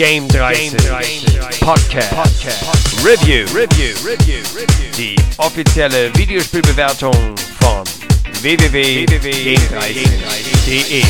Game 30 Podcast Review. Die offizielle Videospielbewertung von www.game30.de.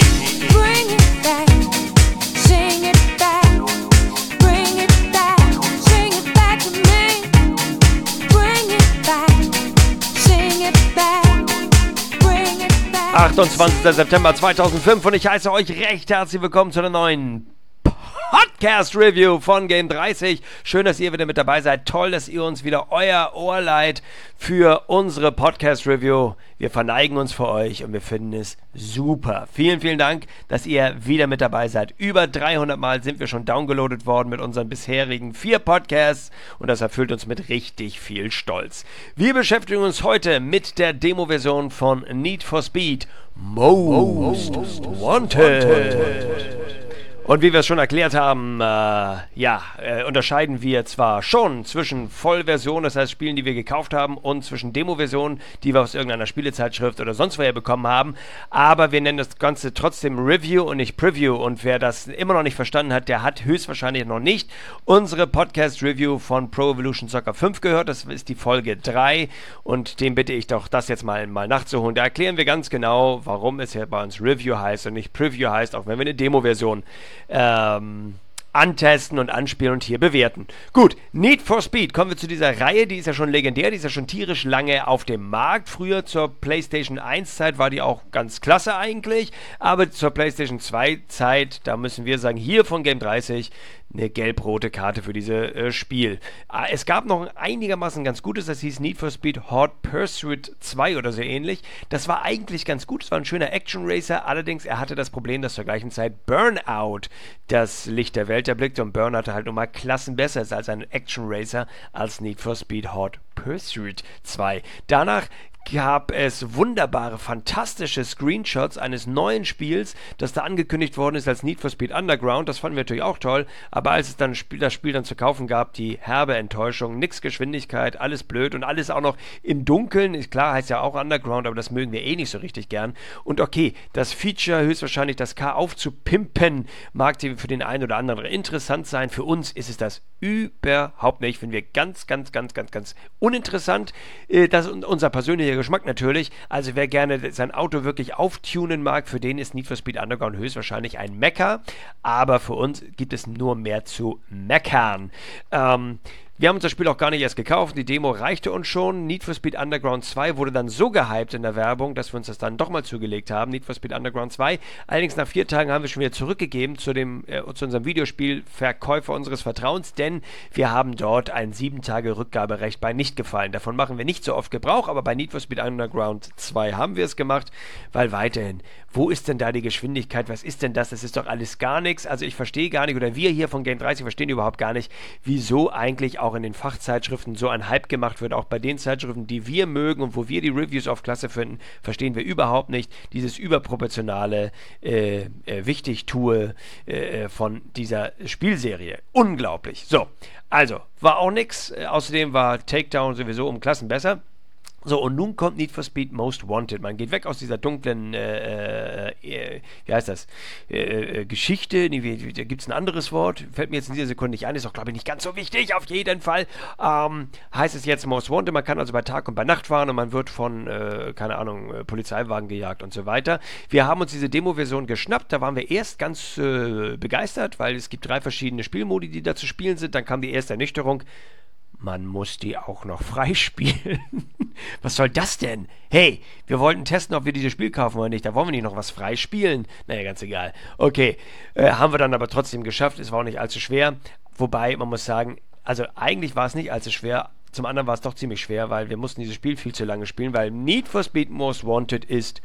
Back, 28. September 2005 und ich heiße euch recht herzlich willkommen zu einer neuen Podcast-Review von Game 30. Schön, dass ihr wieder mit dabei seid. Toll, dass ihr uns wieder euer Ohr leiht für unsere Podcast-Review. Wir verneigen uns für euch und wir finden es super. Vielen, vielen Dank, dass ihr wieder mit dabei seid. Über 300 Mal sind wir schon downgeloadet worden mit unseren bisherigen 4 Podcasts und das erfüllt uns mit richtig viel Stolz. Wir beschäftigen uns heute mit der Demo-Version von Need for Speed Most Wanted. Und wie wir es schon erklärt haben, unterscheiden wir zwar schon zwischen Vollversionen, das heißt Spielen, die wir gekauft haben, und zwischen Demo-Versionen, die wir aus irgendeiner Spielezeitschrift oder sonst woher bekommen haben, aber wir nennen das Ganze trotzdem Review und nicht Preview, und wer das immer noch nicht verstanden hat, der hat höchstwahrscheinlich noch nicht unsere Podcast-Review von Pro Evolution Soccer 5 gehört. Das ist die Folge 3 und dem bitte ich doch, das jetzt mal nachzuholen. Da erklären wir ganz genau, warum es hier bei uns Review heißt und nicht Preview heißt, auch wenn wir eine Demo-Version antesten und anspielen und hier bewerten. Gut, Need for Speed, kommen wir zu dieser Reihe, die ist ja schon legendär, die ist ja schon tierisch lange auf dem Markt. Früher zur PlayStation 1 Zeit war die auch ganz klasse eigentlich, aber zur PlayStation 2 Zeit, da müssen wir sagen, hier von Game 30 eine gelb-rote Karte für dieses Spiel. Es gab noch einigermaßen ganz gutes, das hieß Need for Speed Hot Pursuit 2 oder so ähnlich. Das war eigentlich ganz gut, es war ein schöner Action-Racer, allerdings er hatte das Problem, dass zur gleichen Zeit Burnout das Licht der Welt erblickte und Burnout halt nochmal Klassen besser ist als ein Action-Racer als Need for Speed Hot Pursuit 2. Danach gab es wunderbare, fantastische Screenshots eines neuen Spiels, das da angekündigt worden ist als Need for Speed Underground. Das fanden wir natürlich auch toll, aber als es dann das Spiel dann zu kaufen gab, die herbe Enttäuschung, nix Geschwindigkeit, alles blöd und alles auch noch im Dunkeln. Ist klar, heißt ja auch Underground, aber das mögen wir eh nicht so richtig gern. Und okay, das Feature, höchstwahrscheinlich das Car aufzupimpen, mag für den einen oder anderen interessant sein. Für uns ist es das überhaupt nicht. Finden wir ganz uninteressant. Das ist unser persönlicher Geschmack natürlich. Also wer gerne sein Auto wirklich auftunen mag, für den ist Need for Speed Underground höchstwahrscheinlich ein Mecker. Aber für uns gibt es nur mehr zu meckern. Wir haben uns das Spiel auch gar nicht erst gekauft, die Demo reichte uns schon. Need for Speed Underground 2 wurde dann so gehypt in der Werbung, dass wir uns das dann doch mal zugelegt haben, Need for Speed Underground 2. Allerdings nach 4 Tagen haben wir schon wieder zurückgegeben zu unserem Videospielverkäufer unseres Vertrauens, denn wir haben dort ein 7-Tage-Rückgaberecht bei Nicht-Gefallen. Davon machen wir nicht so oft Gebrauch, aber bei Need for Speed Underground 2 haben wir es gemacht, weil weiterhin, wo ist denn da die Geschwindigkeit, was ist denn das? Das ist doch alles gar nichts. Also ich verstehe gar nicht, oder wir hier von Game 30 verstehen überhaupt gar nicht, wieso eigentlich auch in den Fachzeitschriften so ein Hype gemacht wird, auch bei den Zeitschriften, die wir mögen und wo wir die Reviews auf Klasse finden, verstehen wir überhaupt nicht dieses überproportionale Wichtigtue von dieser Spielserie. Unglaublich. So, also, war auch nix. Außerdem war Takedown sowieso um Klassen besser. So, und nun kommt Need for Speed Most Wanted. Man geht weg aus dieser dunklen, Geschichte. Nee, da gibt es ein anderes Wort. Fällt mir jetzt in dieser Sekunde nicht ein. Ist auch, glaube ich, nicht ganz so wichtig. Auf jeden Fall heißt es jetzt Most Wanted. Man kann also bei Tag und bei Nacht fahren und man wird von, Polizeiwagen gejagt und so weiter. Wir haben uns diese Demo-Version geschnappt. Da waren wir erst ganz begeistert, weil es gibt 3 verschiedene Spielmodi, die da zu spielen sind. Dann kam die erste Ernüchterung. Man muss die auch noch freispielen. Was soll das denn? Hey, wir wollten testen, ob wir dieses Spiel kaufen oder nicht. Da wollen wir nicht noch was freispielen. Naja, ganz egal. Okay, haben wir dann aber trotzdem geschafft. Es war auch nicht allzu schwer. Wobei, man muss sagen, also eigentlich war es nicht allzu schwer. Zum anderen war es doch ziemlich schwer, weil wir mussten dieses Spiel viel zu lange spielen, weil Need for Speed Most Wanted ist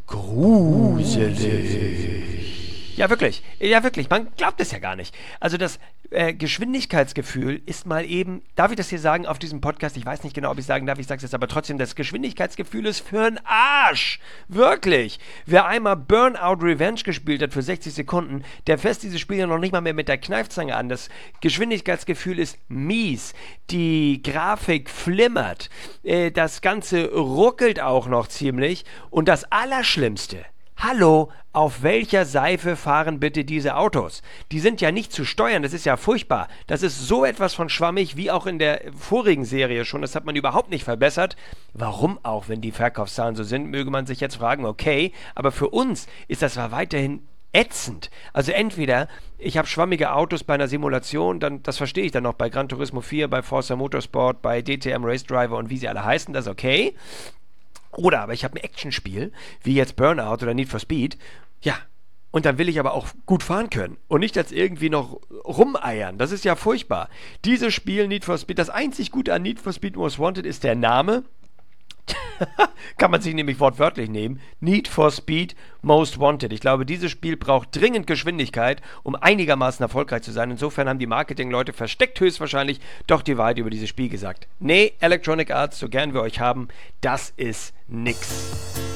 gruselig. Ja, wirklich. Man glaubt es ja gar nicht. Also das Geschwindigkeitsgefühl ist mal eben, darf ich das hier sagen auf diesem Podcast? Ich weiß nicht genau, ob ich sagen darf, ich sage es jetzt aber trotzdem, das Geschwindigkeitsgefühl ist für'n Arsch. Wirklich. Wer einmal Burnout Revenge gespielt hat für 60 Sekunden, der fässt dieses Spiel ja noch nicht mal mehr mit der Kneifzange an. Das Geschwindigkeitsgefühl ist mies. Die Grafik flimmert. Das Ganze ruckelt auch noch ziemlich. Und das Allerschlimmste, Hallo, auf welcher Seife fahren bitte diese Autos? Die sind ja nicht zu steuern, das ist ja furchtbar. Das ist so etwas von schwammig, wie auch in der vorigen Serie schon. Das hat man überhaupt nicht verbessert. Warum auch, wenn die Verkaufszahlen so sind, möge man sich jetzt fragen, okay. Aber für uns ist das zwar weiterhin ätzend. Also entweder ich habe schwammige Autos bei einer Simulation, dann das verstehe ich dann noch bei Gran Turismo 4, bei Forza Motorsport, bei DTM Race Driver und wie sie alle heißen, das ist okay. Oder aber ich habe ein Actionspiel, wie jetzt Burnout oder Need for Speed, ja, und dann will ich aber auch gut fahren können und nicht jetzt irgendwie noch rumeiern. Das ist ja furchtbar. Dieses Spiel Need for Speed, das einzig Gute an Need for Speed Most Wanted ist der Name. Kann man sich nämlich wortwörtlich nehmen. Need for Speed Most Wanted. Ich glaube, dieses Spiel braucht dringend Geschwindigkeit, um einigermaßen erfolgreich zu sein. Insofern haben die Marketingleute versteckt höchstwahrscheinlich doch die Wahrheit über dieses Spiel gesagt. Nee, Electronic Arts, so gern wir euch haben, das ist nix.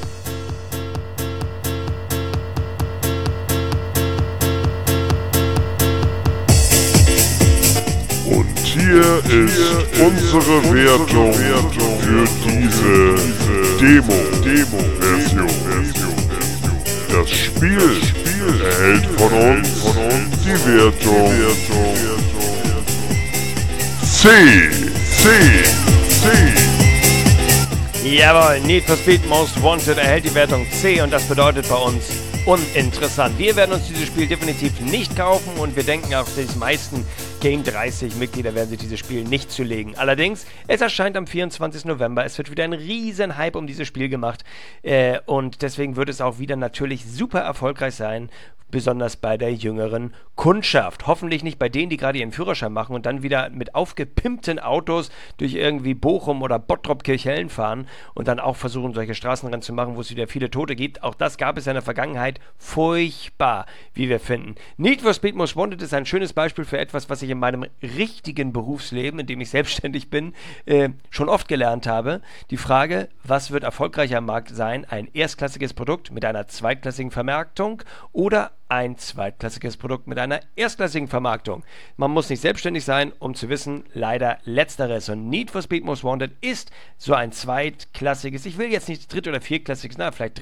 Und hier ist unsere Wertung für diese Demo-Version. Das Spiel erhält von uns die Wertung C. Jawohl, Need for Speed Most Wanted erhält die Wertung C und das bedeutet bei uns uninteressant. Wir werden uns dieses Spiel definitiv nicht kaufen und wir denken auch, die meisten Game 30 Mitglieder werden sich dieses Spiel nicht zulegen. Allerdings, es erscheint am 24. November. Es wird wieder ein riesen Hype um dieses Spiel gemacht und deswegen wird es auch wieder natürlich super erfolgreich sein, besonders bei der jüngeren Kundschaft. Hoffentlich nicht bei denen, die gerade ihren Führerschein machen und dann wieder mit aufgepimpten Autos durch irgendwie Bochum oder Bottrop-Kirchhellen fahren und dann auch versuchen, solche Straßenrennen zu machen, wo es wieder viele Tote gibt. Auch das gab es in der Vergangenheit. Furchtbar, wie wir finden. Need for Speed Most Wanted ist ein schönes Beispiel für etwas, was ich in meinem richtigen Berufsleben, in dem ich selbstständig bin, schon oft gelernt habe. Die Frage, was wird erfolgreicher am Markt sein? Ein erstklassiges Produkt mit einer zweitklassigen Vermarktung oder ein zweitklassiges Produkt mit einer erstklassigen Vermarktung. Man muss nicht selbstständig sein, um zu wissen, leider letzteres. Und Need for Speed Most Wanted ist so ein zweitklassiges, ich will jetzt nicht dritt- oder viertklassiges, vielleicht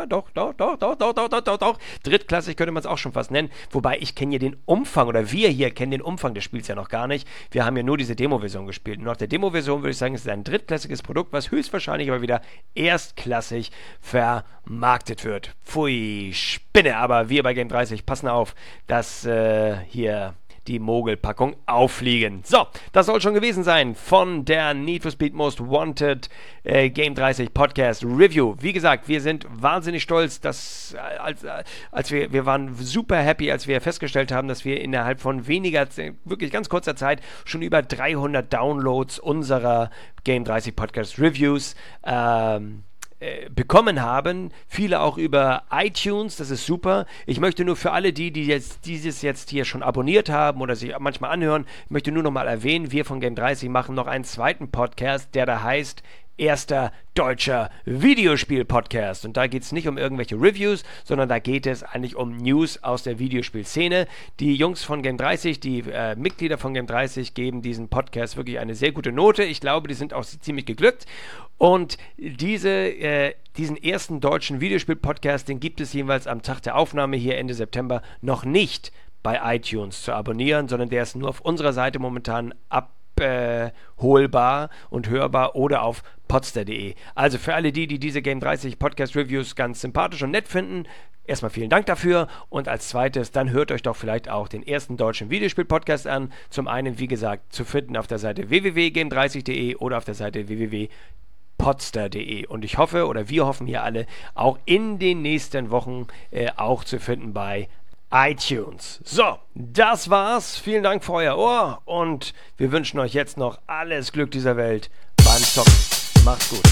drittklassig könnte man es auch schon fast nennen, wobei ich kenne ja den Umfang, oder wir hier kennen den Umfang des Spiels ja noch gar nicht. Wir haben ja nur diese Demo-Version gespielt. Und nach der Demo-Version würde ich sagen, es ist ein drittklassiges Produkt, was höchstwahrscheinlich aber wieder erstklassig vermarktet wird. Pfui, Spinne, aber wir bei Game 30 passen auf, dass hier die Mogelpackung auffliegen. So, das soll schon gewesen sein von der Need for Speed Most Wanted Game 30 Podcast Review. Wie gesagt, wir sind wahnsinnig stolz, dass als wir waren super happy, als wir festgestellt haben, dass wir innerhalb von wirklich ganz kurzer Zeit schon über 300 Downloads unserer Game 30 Podcast Reviews bekommen haben, viele auch über iTunes, das ist super. Ich möchte nur für alle die dieses jetzt hier schon abonniert haben oder sich manchmal anhören, ich möchte nur noch mal erwähnen, wir von Game 30 machen noch einen zweiten Podcast, der da heißt Erster deutscher Videospiel-Podcast. Und da geht es nicht um irgendwelche Reviews, sondern da geht es eigentlich um News aus der Videospielszene. Die Jungs von Game 30, die Mitglieder von Game 30 geben diesem Podcast wirklich eine sehr gute Note. Ich glaube, die sind auch ziemlich geglückt. Und diesen ersten deutschen Videospiel-Podcast, den gibt es jeweils am Tag der Aufnahme hier Ende September noch nicht bei iTunes zu abonnieren, sondern der ist nur auf unserer Seite momentan abholbar und hörbar oder auf podster.de. Also für alle die diese Game 30 Podcast Reviews ganz sympathisch und nett finden, erstmal vielen Dank dafür und als zweites, dann hört euch doch vielleicht auch den ersten deutschen Videospiel-Podcast an. Zum einen, wie gesagt, zu finden auf der Seite www.game30.de oder auf der Seite www.podster.de. Und ich hoffe, oder wir hoffen hier alle, auch in den nächsten Wochen auch zu finden bei iTunes. So, das war's. Vielen Dank für euer Ohr und wir wünschen euch jetzt noch alles Glück dieser Welt beim Zocken. Macht's gut.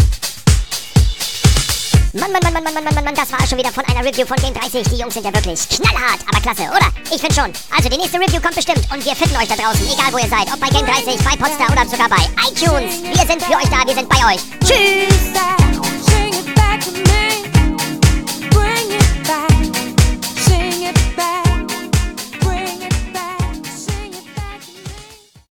Mann, das war schon wieder von einer Review von Game 30. Die Jungs sind ja wirklich knallhart, aber klasse, oder? Ich finde schon. Also die nächste Review kommt bestimmt und wir finden euch da draußen, egal wo ihr seid. Ob bei Game 30, bei Podster oder sogar bei iTunes. Wir sind für euch da, wir sind bei euch. Tschüss!